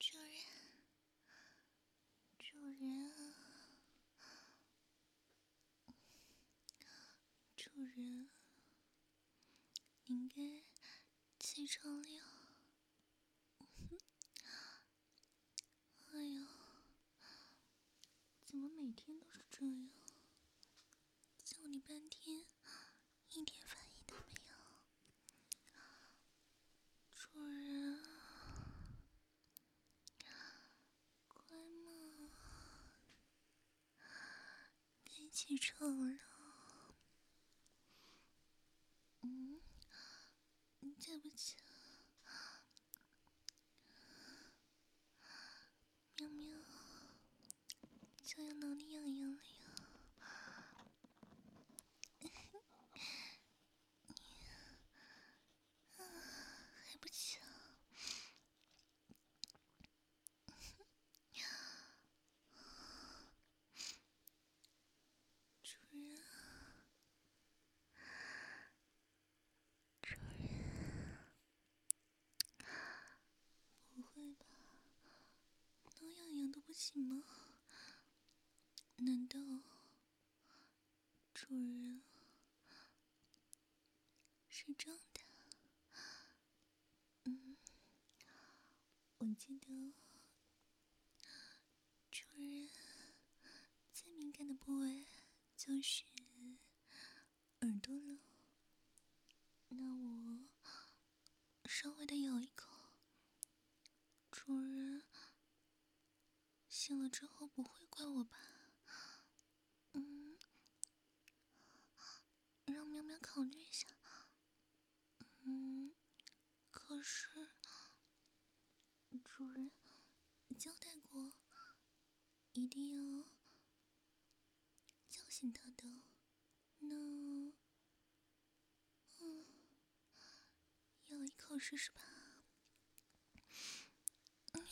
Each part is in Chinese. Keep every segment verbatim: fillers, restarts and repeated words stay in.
主人，主人，主人，您该起床了。哎呦，怎么每天都是这样？叫你半天，一点反应都没有。主人，乖嘛，该起床了。嗯，对不起，喵喵，就要挠你痒痒了呀。还不起啊？主人，主人，不会吧？挠痒痒都不行吗？难道主人是装的？嗯，我记得主人最敏感的部位就是耳朵了。那我稍微的咬一口，主人醒了之后不会怪我吧？嗯，让喵喵考虑一下。嗯，可是主人交代过，一定要叫醒他的。那，嗯，咬一口试试吧。嗯，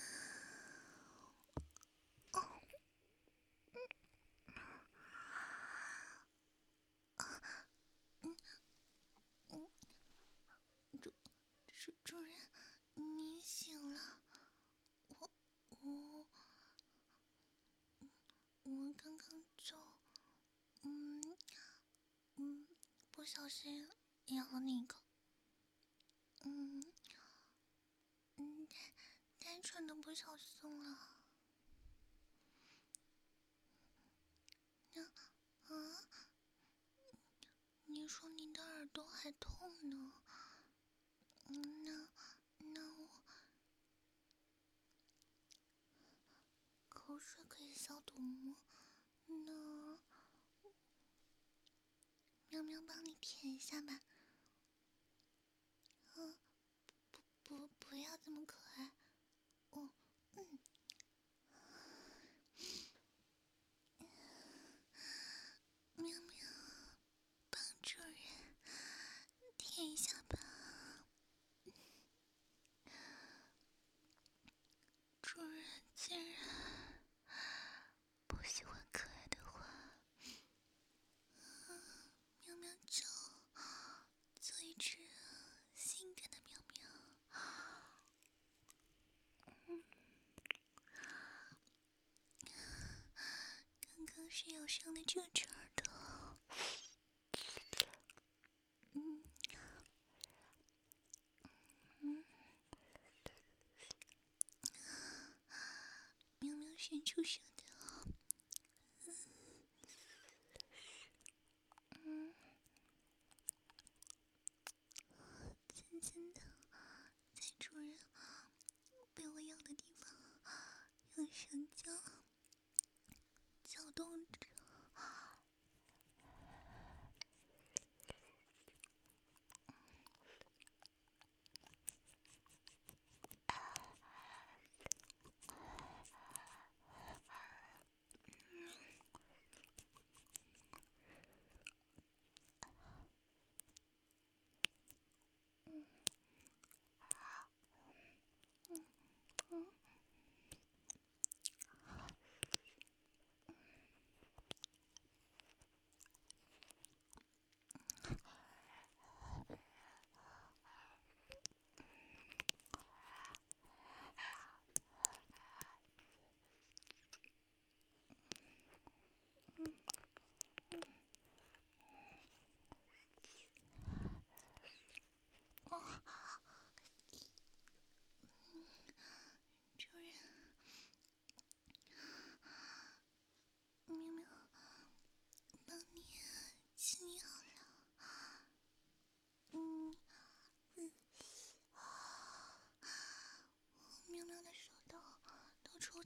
主主主人，你醒了。我我我刚刚就嗯嗯不小心咬了你一口。嗯嗯，单纯的不小心了。那啊，你说你的耳朵还痛呢？嗯，那那我口水可以消毒吗？那喵喵帮你舔一下吧。嗯，不不要这么可爱。哦，嗯，喵喵帮主人舔一下吧。主人竟然不喜欢可爱的话，喵喵就做一只性感的喵喵。嗯，刚刚是咬伤了这只耳朵。嗯嗯，喵喵伸出手的。嗯，轻轻的在主人被我咬的地方用手脚搅动着。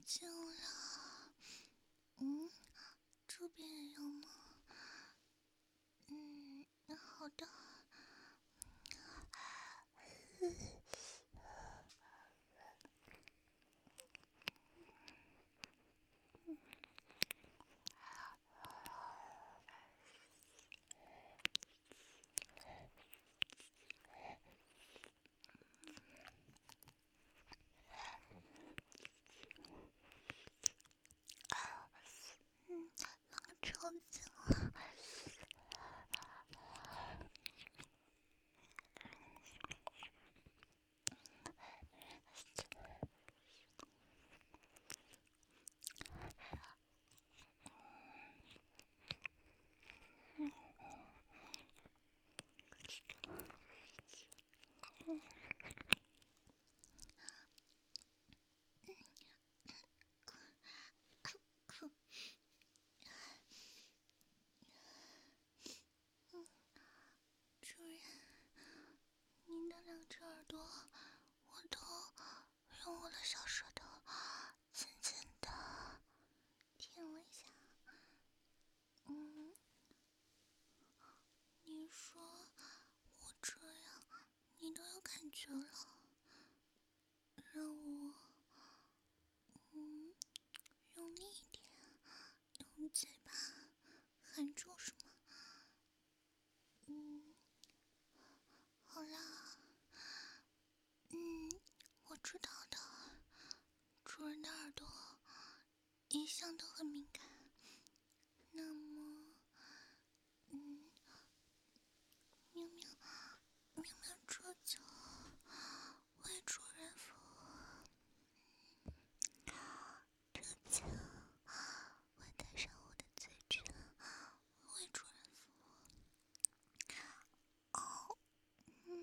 近了。嗯，这边也要吗？嗯，好的。嗯，超近了。主人，您的两只耳朵，我都用我的小舌头轻轻的舔了一下。嗯，你说我这样，你都有感觉了，让我嗯用力一点，用嘴巴含住是吗？嗯，好啦，嗯，我知道的，主人的耳朵一向都很敏感。那么，嗯，喵喵喵喵，这就为主人服务。这就我戴上我的嘴唇，为主人服务。哦，嗯。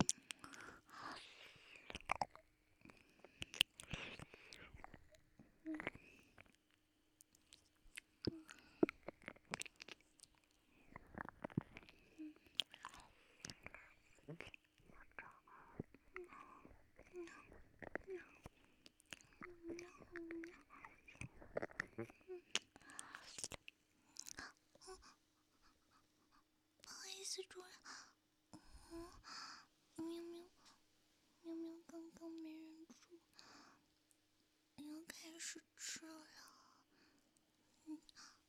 不好意思，主人。嗯，喵喵喵喵，刚刚没忍住，要开始吃了。嗯，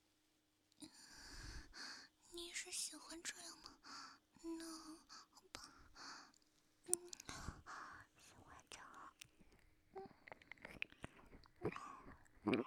你是喜欢这样吗？那好吧。嗯，喜欢这样。嗯。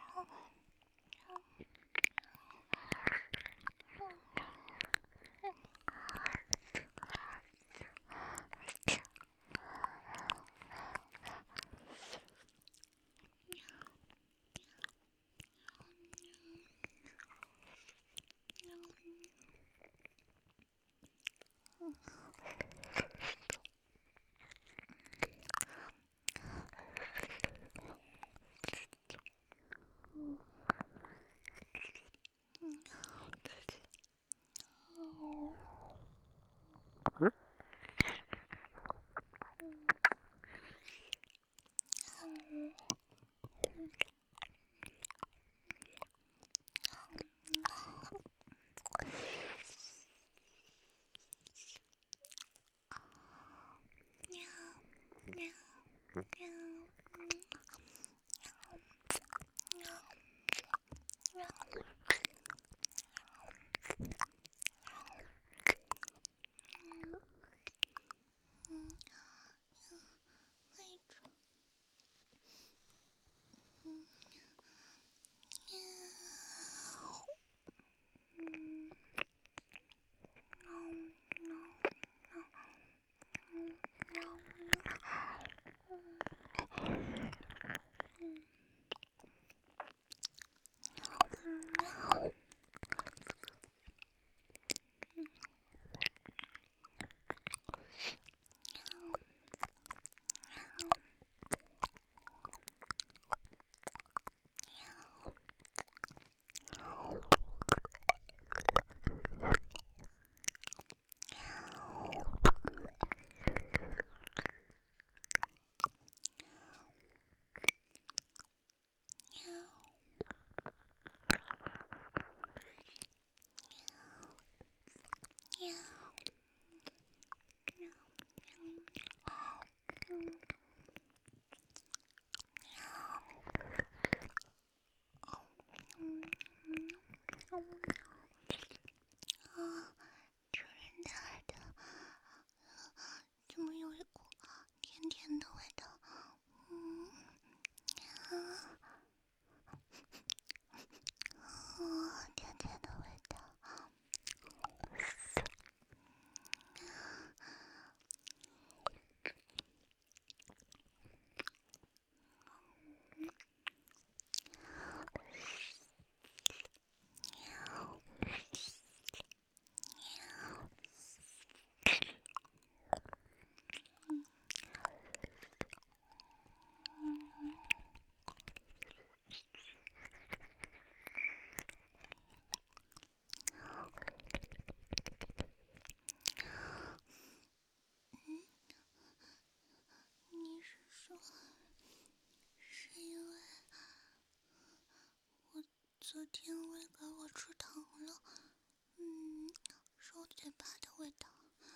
昨天喂给我吃糖了，嗯，是我嘴巴的味道。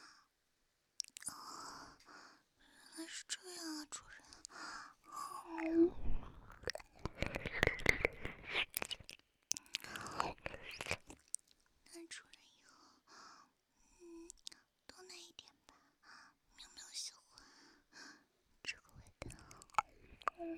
啊，原来是这样啊，主人。嗯，那主人以后，嗯，多拿一点吧，喵喵喜欢这个味道。嗯，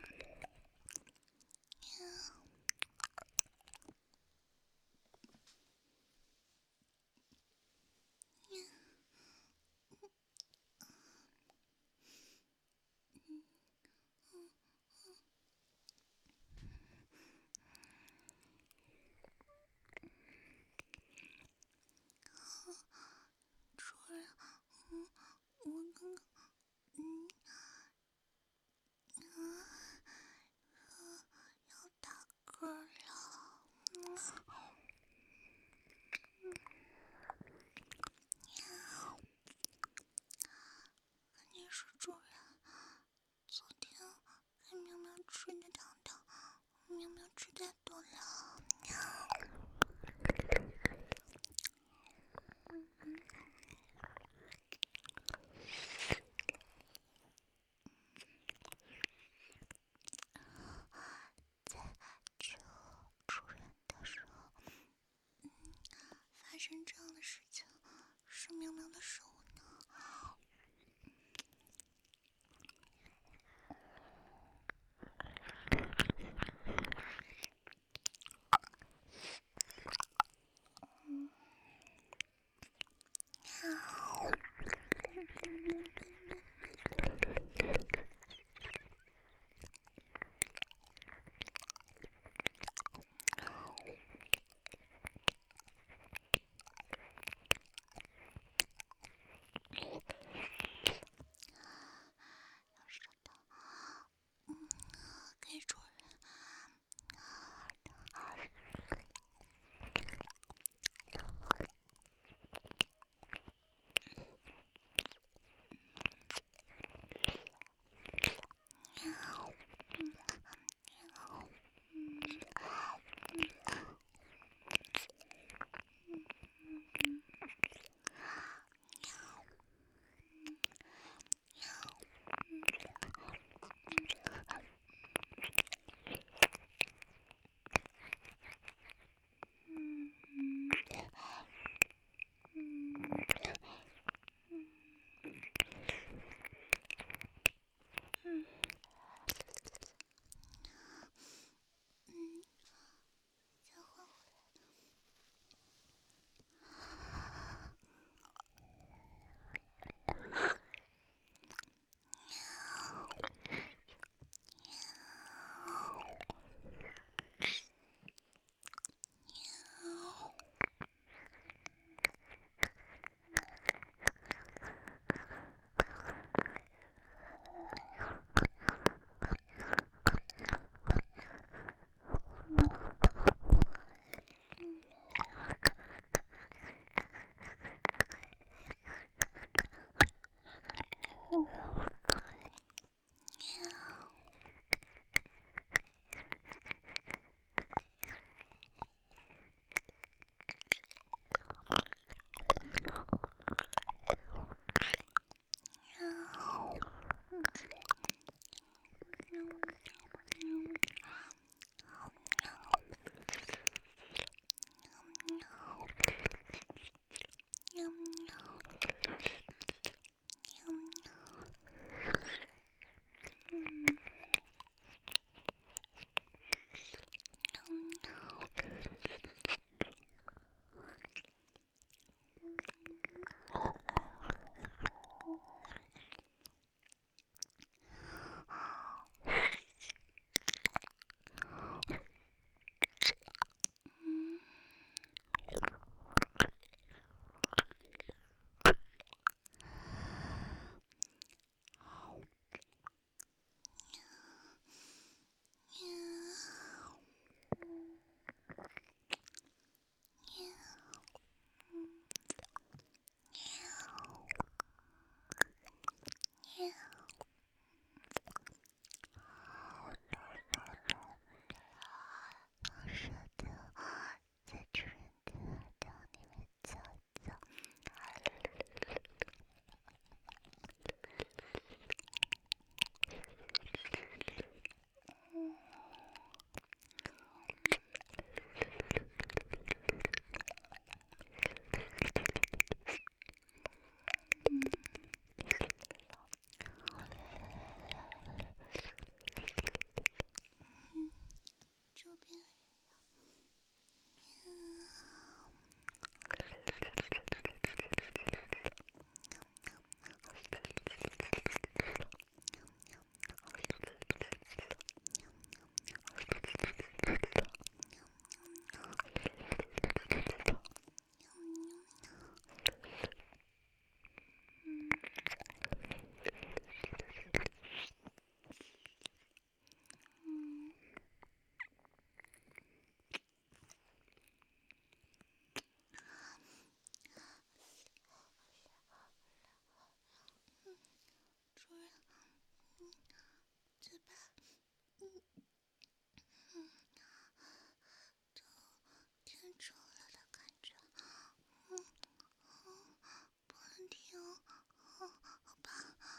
天丑了的感觉，嗯嗯，不能停，好，好吧。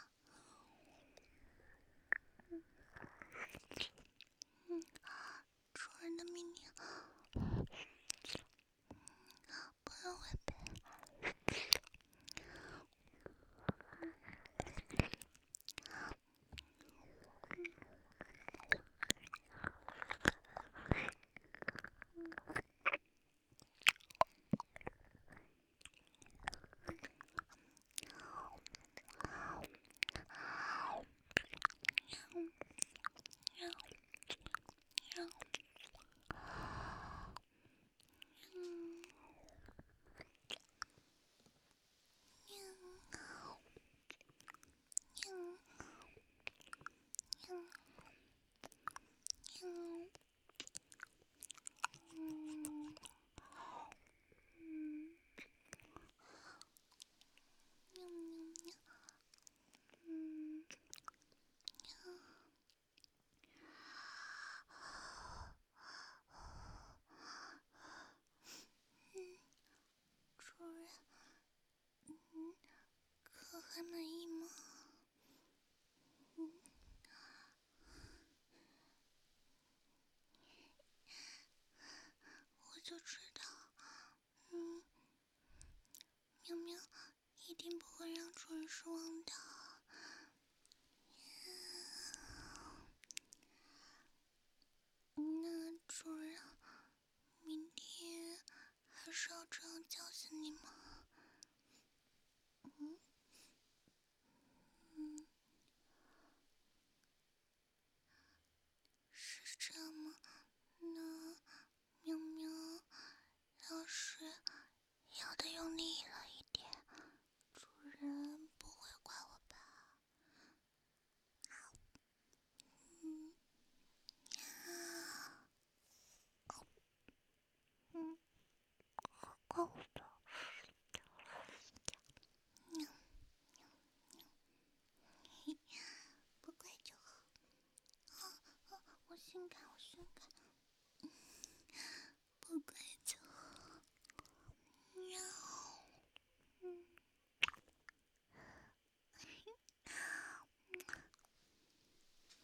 嗯嗯，主人的命令，不能违背。主人，嗯，可还满意吗？嗯，我就知道，嗯，喵喵一定不会让主人失望的。那主人，明天还是要这样叫醒你吗？嗯嗯，是这样吗？那喵喵要是摇得用力了